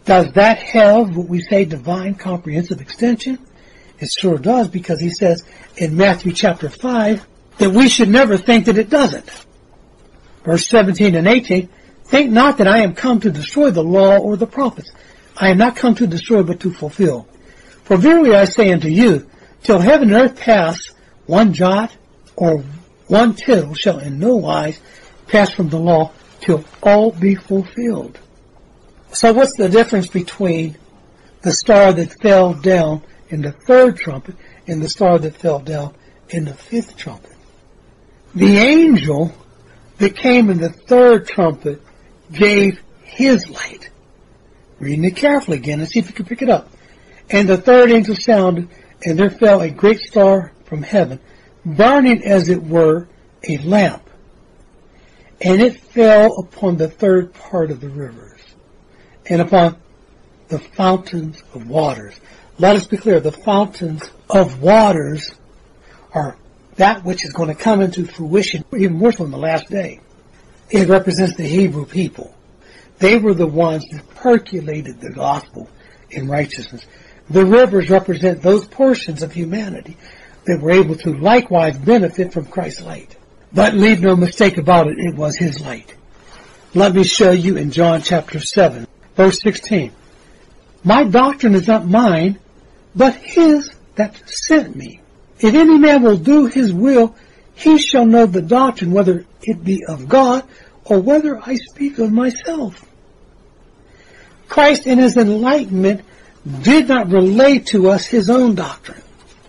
Does that have what we say divine comprehensive extension? It sure does, because he says in Matthew chapter five that we should never think that it doesn't. Verse seventeen and eighteen, think not that I am come to destroy the law or the prophets. I am not come to destroy, but to fulfill. For verily I say unto you, till heaven and earth pass, one jot or one tittle shall in no wise pass from the law till all be fulfilled. So what's the difference between the star that fell down in the third trumpet and the star that fell down in the fifth trumpet? The angel that came in the third trumpet gave his light. Reading it carefully again and see if you can pick it up. And the third angel sounded, and there fell a great star from heaven, burning as it were a lamp. And it fell upon the third part of the rivers, and upon the fountains of waters. Let us be clear, the fountains of waters are that which is going to come into fruition even more so in the last day. It represents the Hebrew people. They were the ones that percolated the gospel in righteousness. The rivers represent those portions of humanity that were able to likewise benefit from Christ's light. But leave no mistake about it, it was his light. Let me show you in John chapter seven, verse sixteen. My doctrine is not mine, but his that sent me. If any man will do his will, he shall know the doctrine, whether it be of God or whether I speak of myself. Christ in his enlightenment did not relate to us his own doctrine.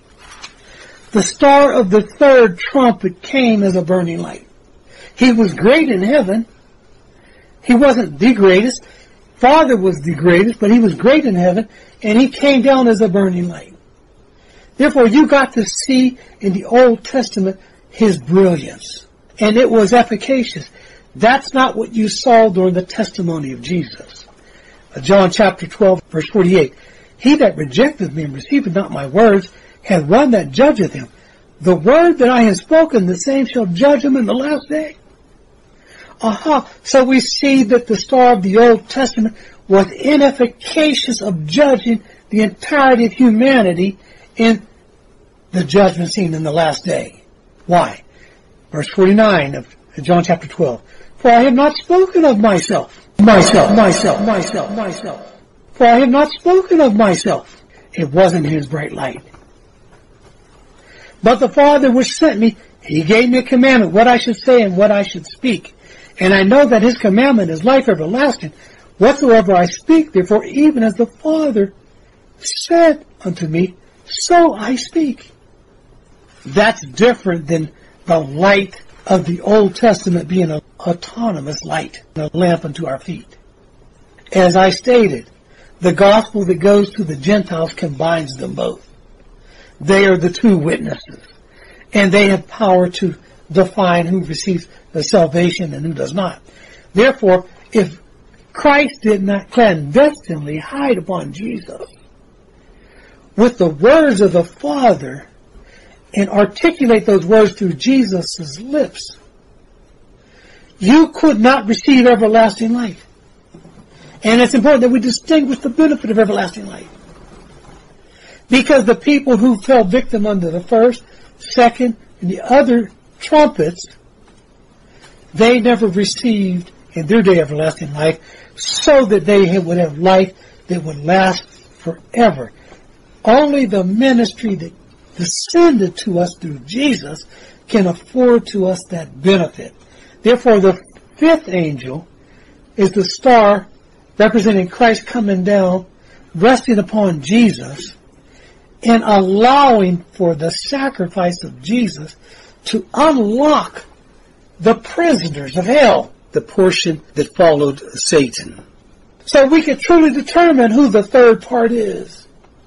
The star of the third trumpet came as a burning light. He was great in heaven. He wasn't the greatest. Father was the greatest, but he was great in heaven, and he came down as a burning light. Therefore, you got to see in the Old Testament his brilliance, and it was efficacious. That's not what you saw during the testimony of Jesus. John chapter twelve, verse forty-eight. He that rejecteth me and receiveth not my words hath one that judgeth him. The word that I have spoken, the same shall judge him in the last day. Aha! So we see that the star of the Old Testament was inefficacious of judging the entirety of humanity in the judgment scene in the last day. Why? Verse forty-nine of John chapter twelve. For I have not spoken of myself. Myself, myself, myself, myself. For I have not spoken of myself. It wasn't his bright light. But the Father which sent me, he gave me a commandment, what I should say and what I should speak. And I know that his commandment is life everlasting. Whatsoever I speak, therefore, even as the Father said unto me, so I speak. That's different than the light of the Old Testament being an autonomous light, a lamp unto our feet. As I stated, the gospel that goes to the Gentiles combines them both. They are the two witnesses, and they have power to define who receives the salvation and who does not. Therefore, if Christ did not clandestinely hide upon Jesus with the words of the Father and articulate those words through Jesus' lips, you could not receive everlasting life. And it's important that we distinguish the benefit of everlasting life. Because the people who fell victim under the first, second, and the other trumpets, they never received in their day everlasting life, so that they would have life that would last forever. Only the ministry that descended to us through Jesus can afford to us that benefit. Therefore, the fifth angel is the star representing Christ coming down, resting upon Jesus, and allowing for the sacrifice of Jesus to unlock the prisoners of hell, the portion that followed Satan. So we can truly determine who the third part is.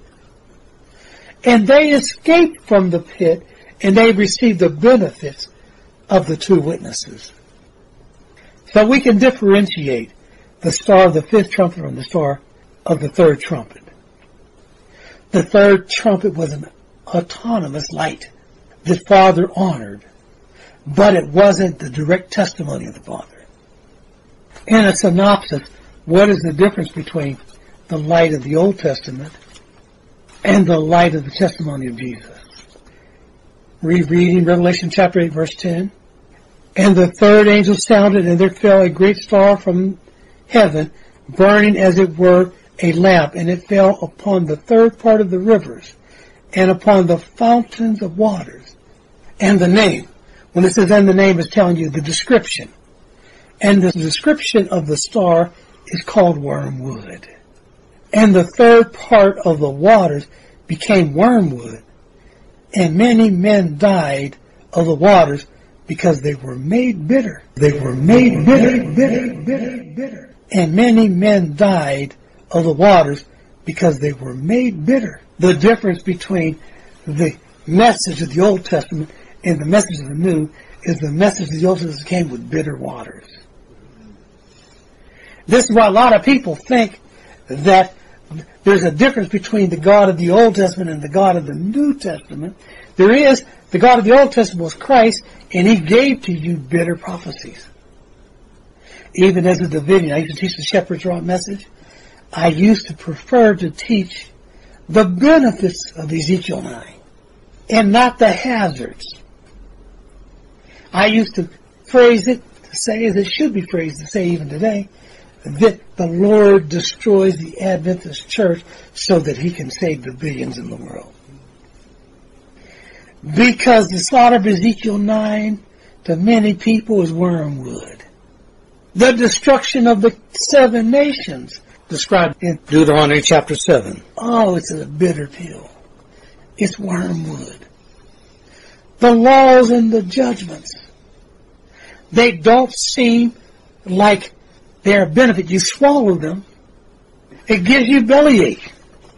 And they escaped from the pit, and they received the benefits of the two witnesses. So we can differentiate the star of the fifth trumpet from the star of the third trumpet. The third trumpet was an autonomous light that Father honored, but it wasn't the direct testimony of the Father. In a synopsis, what is the difference between the light of the Old Testament and the light of the testimony of Jesus. Rereading Revelation chapter eight, verse ten. And the third angel sounded, and there fell a great star from heaven, burning as it were a lamp, and it fell upon the third part of the rivers, and upon the fountains of waters. And the name, when it says and the name, is telling you the description. And the description of the star is called wormwood. And the third part of the waters became wormwood, and many men died of the waters because they were made bitter. They were made bitter, bitter, bitter, bitter. And many men died of the waters because they were made bitter. The difference between the message of the Old Testament and the message of the New is the message of the Old Testament came with bitter waters. This is why a lot of people think that there's a difference between the God of the Old Testament and the God of the New Testament. There is. The God of the Old Testament was Christ, and He gave to you bitter prophecies. Even as a division, I used to teach the Shepherd's Rod message. I used to prefer to teach the benefits of Ezekiel nine and not the hazards. I used to phrase it to say, as it should be phrased to say even today, that the Lord destroys the Adventist church so that He can save the billions in the world. Because the slaughter of Ezekiel nine to many people is wormwood. The destruction of the seven nations described in Deuteronomy chapter seven. Oh, it's a bitter pill. It's wormwood. The laws and the judgments, they don't seem like they're a benefit. You swallow them, it gives you bellyache.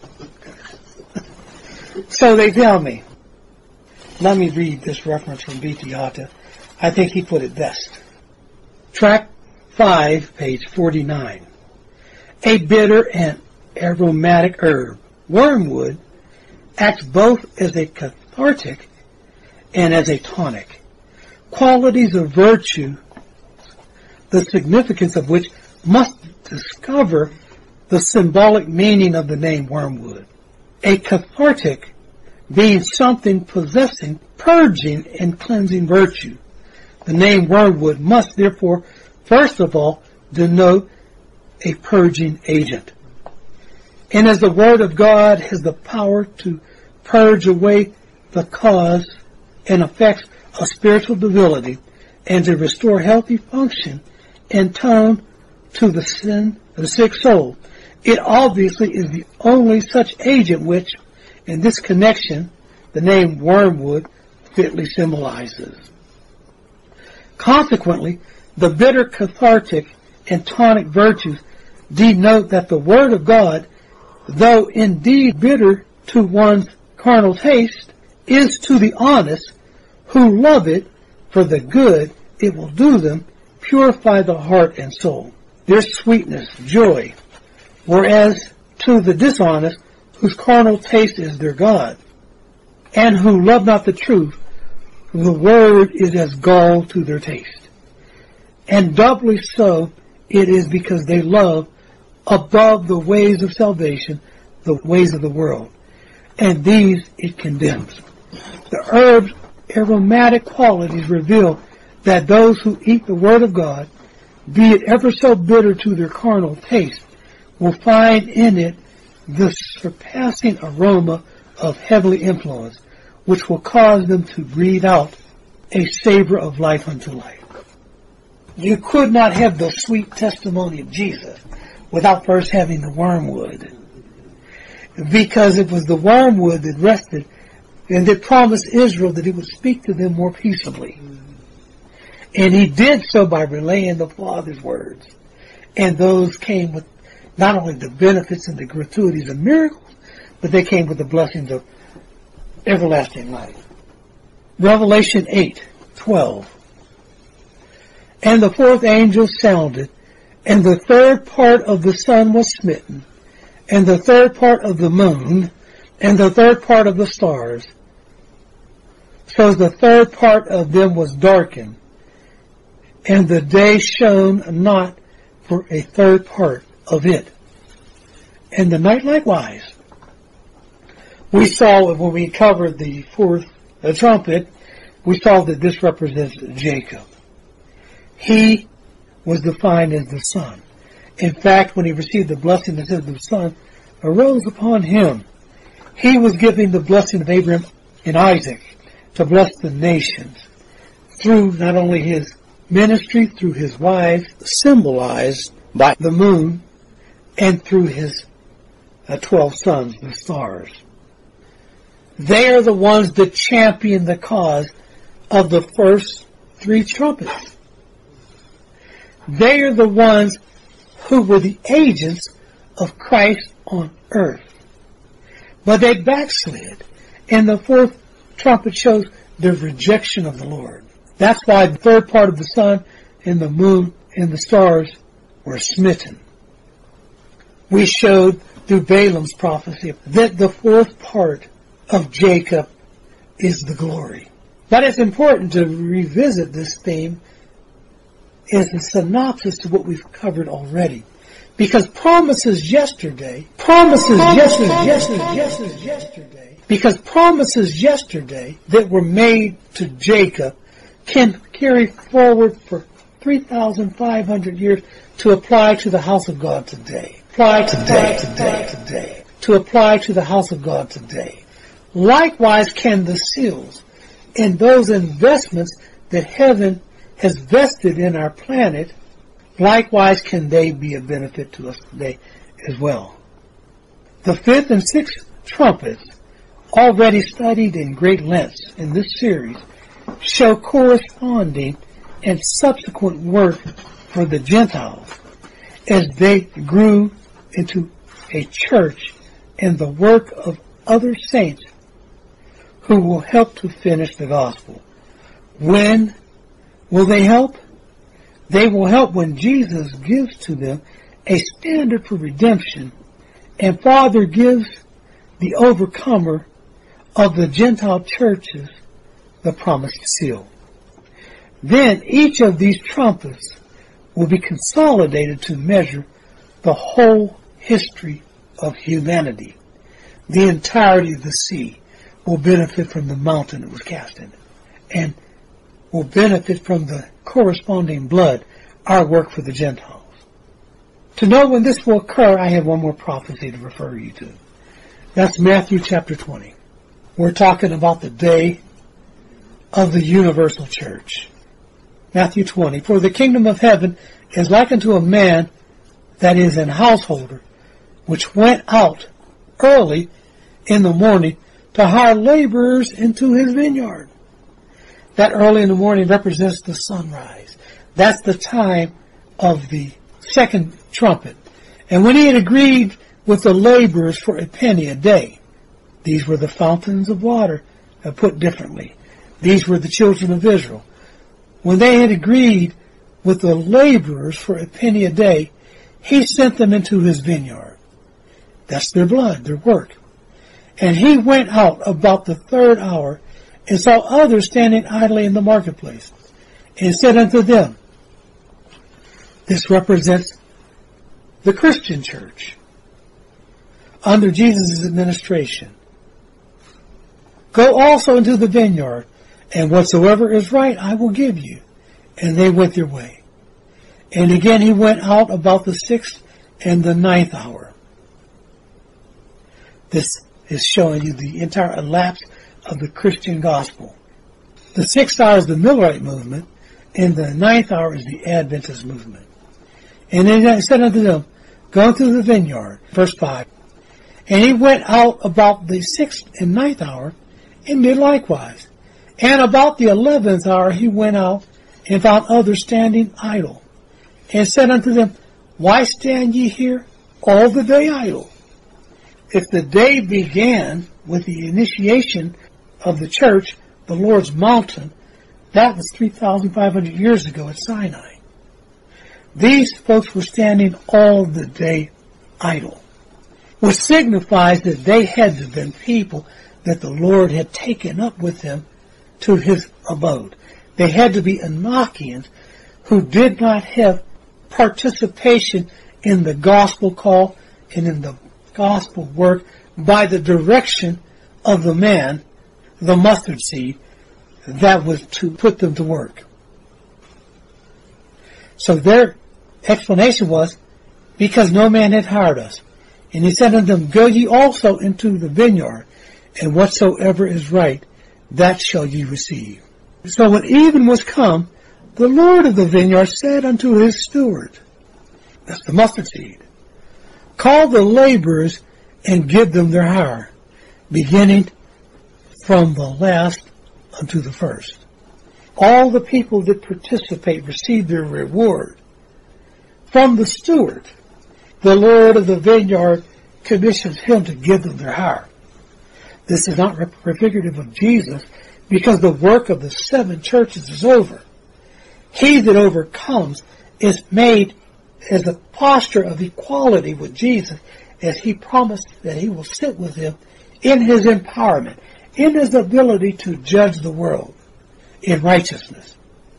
So they tell me. Let me read this reference from B T Hata. I think he put it best. Track five, page forty-nine. A bitter and aromatic herb, wormwood, acts both as a cathartic and as a tonic. Qualities of virtue, the significance of which must discover the symbolic meaning of the name wormwood. A cathartic being something possessing, purging, and cleansing virtue. The name wormwood must therefore, first of all, denote a purging agent. And as the Word of God has the power to purge away the cause and effects of spiritual debility and to restore healthy function and tone to the sin of the sick soul, it obviously is the only such agent which, in this connection, the name wormwood fitly symbolizes. Consequently, the bitter cathartic and tonic virtues denote that the Word of God, though indeed bitter to one's carnal taste, is to the honest who love it for the good it will do them, purify the heart and soul, their sweetness, joy, whereas to the dishonest, whose carnal taste is their God, and who love not the truth, the word is as gall to their taste. And doubly so it is because they love above the ways of salvation the ways of the world, and these it condemns. The herb's aromatic qualities reveal that those who eat the Word of God, be it ever so bitter to their carnal taste, will find in it the surpassing aroma of heavenly influence, which will cause them to breathe out a savor of life unto life. You could not have the sweet testimony of Jesus without first having the wormwood, because it was the wormwood that rested and that promised Israel that He would speak to them more peaceably. And He did so by relaying the Father's words. And those came with not only the benefits and the gratuities of miracles, but they came with the blessings of everlasting life. Revelation eight twelve. And the fourth angel sounded, and the third part of the sun was smitten, and the third part of the moon, and the third part of the stars. So the third part of them was darkened, and the day shone not for a third part of it. and the night likewise. We saw when we covered the fourth uh, trumpet, we saw that this represents Jacob. He was defined as the son. In fact, when he received the blessing that said the son arose upon him, he was giving the blessing of Abraham and Isaac to bless the nations through not only his ministry, through his wives, symbolized by the moon, and through his uh, twelve sons, the stars. They are the ones that champion the cause of the first three trumpets. They are the ones who were the agents of Christ on earth. But they backslid, and the fourth trumpet shows their rejection of the Lord. That's why the third part of the sun and the moon and the stars were smitten. We showed through Balaam's prophecy that the fourth part of Jacob is the glory. But it's important to revisit this theme as a synopsis to what we've covered already. Because promises yesterday, promises yesterday, yesterday, yesterday, yesterday, because promises yesterday that were made to Jacob can carry forward for three thousand five hundred years to apply to the house of God today. Apply today, today, today. To apply to the house of God today. Likewise can the seals and those investments that heaven has vested in our planet, likewise can they be a benefit to us today as well. The fifth and sixth trumpets, already studied in great lengths in this series, show corresponding and subsequent work for the Gentiles as they grew into a church and the work of other saints who will help to finish the gospel. When will they help? They will help when Jesus gives to them a standard for redemption, and Father gives the overcomer of the Gentile churches the promised seal. Then each of these trumpets will be consolidated to measure the whole history of humanity. The entirety of the sea will benefit from the mountain it was cast in, and will benefit from the corresponding blood, our work for the Gentiles. To know when this will occur, I have one more prophecy to refer you to. That's Matthew chapter twenty. We're talking about the day of the universal church. Matthew twenty. For the kingdom of heaven is like unto a man that is an householder, which went out early in the morning to hire laborers into his vineyard. That early in the morning represents the sunrise. That's the time of the second trumpet. And when he had agreed with the laborers for a penny a day, these were the fountains of water, uh, put differently. These were the children of Israel. When they had agreed with the laborers for a penny a day, he sent them into his vineyard. That's their blood, their work. And he went out about the third hour and saw others standing idly in the marketplace, and said unto them, this represents the Christian church under Jesus' administration. Go also into the vineyard, and whatsoever is right I will give you. And they went their way. And again he went out about the sixth and the ninth hour. This is showing you the entire elapse of the Christian gospel. The sixth hour is the Millerite movement, and the ninth hour is the Adventist movement. And then he said unto them, go into the vineyard. Verse five. And he went out about the sixth and ninth hour, and did likewise. And about the eleventh hour he went out, and found others standing idle, and said unto them, why stand ye here all the day idle? If the day began with the initiation of the church, the Lord's mountain, that was three thousand five hundred years ago at Sinai. These folks were standing all the day idle, which signifies that they had to have been people that the Lord had taken up with him to his abode. They had to be Enochians who did not have participation in the gospel call and in the gospel work by the direction of the man, the mustard seed, that was to put them to work. So their explanation was, because no man had hired us. And he said unto them, go ye also into the vineyard, and whatsoever is right, that shall ye receive. So when even was come, the Lord of the vineyard said unto his steward, that's the mustard seed, call the laborers and give them their hire, beginning from the last unto the first. All the people that participate receive their reward from the steward. The Lord of the vineyard commissions him to give them their hire. This is not prefigurative of Jesus, because the work of the seven churches is over. He that overcomes is made as a posture of equality with Jesus, as he promised that he will sit with him in his empowerment, in his ability to judge the world in righteousness.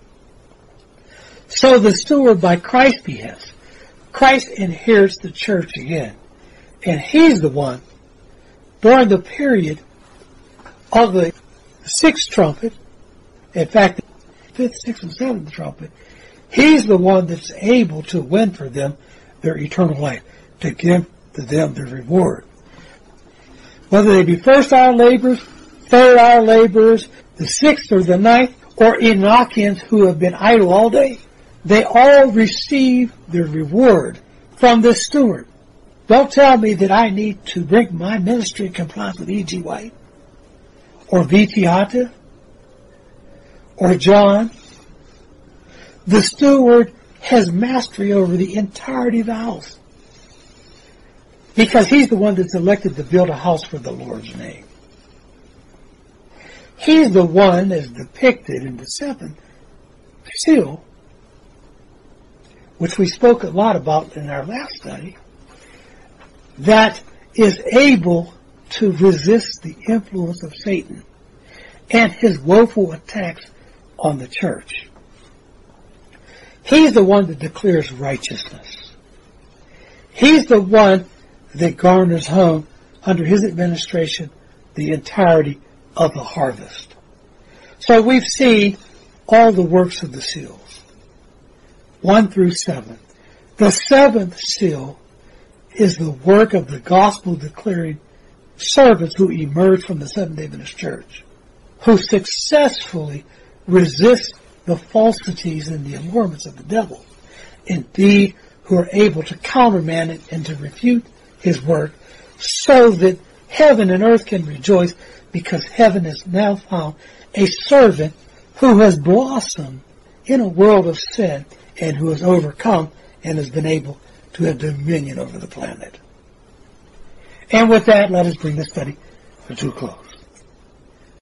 So the steward by Christ's behest, Christ inherits the church again, and he's the one during the period of the sixth trumpet, in fact, the fifth, sixth, and seventh trumpet, he's the one that's able to win for them their eternal life, to give to them their reward. Whether they be first hour laborers, third hour laborers, the sixth or the ninth, or Enochians who have been idle all day, they all receive their reward from this steward. Don't tell me that I need to bring my ministry in compliance with E G. White, or V T. Hata, or John. The steward has mastery over the entirety of the house, because he's the one that's elected to build a house for the Lord's name. He's the one, as depicted in the seventh seal, which we spoke a lot about in our last study, that is able to resist the influence of Satan and his woeful attacks on the church. He's the one that declares righteousness. He's the one that garners home, under his administration, the entirety of the harvest. So we've seen all the works of the seals, one through seven. The seventh seal is the work of the gospel-declaring servants who emerge from the Seventh-day Adventist Church, who successfully resist the falsities and the allurements of the devil. Indeed, who are able to countermand it and to refute his work, so that heaven and earth can rejoice, because heaven has now found a servant who has blossomed in a world of sin and who has overcome and has been able to have dominion over the planet. And with that, let us bring the study to a close.